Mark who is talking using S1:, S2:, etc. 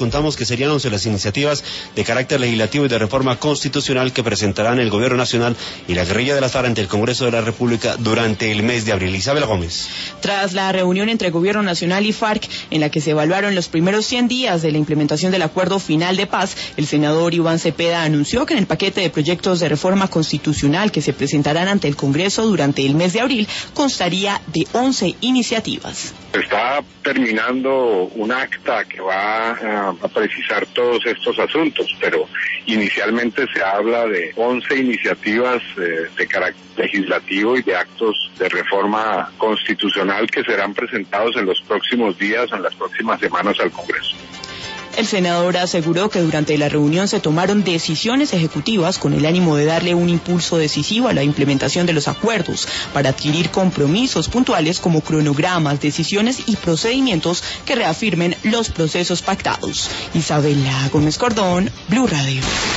S1: contamos que serían 11 las iniciativas de carácter legislativo y de reforma constitucional que presentarán el Gobierno Nacional y la guerrilla de las FARC ante el Congreso de la República durante el mes de abril. Isabel Gómez.
S2: Tras la reunión entre Gobierno Nacional y FARC, en la que se evaluaron los primeros 100 días de la implementación del acuerdo final de paz, el senador Iván Cepeda anunció que en el paquete de proyectos de reforma constitucional que se presentarán ante el Congreso durante el mes de abril constaría de 11 iniciativas.
S3: Está terminando un acta que va a precisar todos estos asuntos, pero inicialmente se habla de 11 iniciativas de carácter legislativo y de actos de reforma constitucional que serán presentados en los próximos días o en las próximas semanas al Congreso.
S2: El senador aseguró que durante la reunión se tomaron decisiones ejecutivas con el ánimo de darle un impulso decisivo a la implementación de los acuerdos para adquirir compromisos puntuales como cronogramas, decisiones y procedimientos que reafirmen los procesos pactados. Isabela Gómez Cordón, Blue Radio.